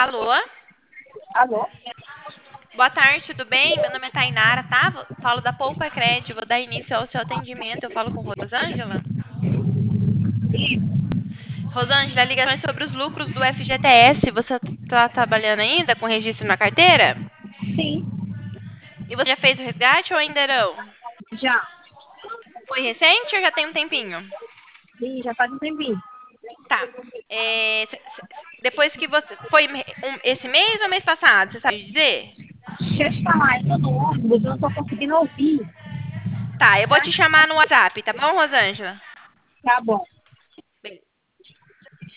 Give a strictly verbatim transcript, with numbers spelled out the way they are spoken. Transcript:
Alô? Alô? Boa tarde, tudo bem? Meu nome é Tainara, tá? Vou- Falo da Poupa Crédito, vou dar início ao seu atendimento. Eu falo com Rosângela. Rosângela, a ligação é sobre os lucros do F G T S. Você está trabalhando ainda com registro na carteira? Sim, E você já fez o resgate ou ainda não? já. Foi recente ou já tem um tempinho? Sim, já faz um tempinho. Tá. É, c- c- depois que você. Foi me- um- esse mês ou mês passado? Você sabe dizer? Deixa eu te falar, eu tô no ônibus, eu não tô conseguindo ouvir. Tá, eu vou Tá? te chamar no WhatsApp, tá bom, Rosângela? Tá bom.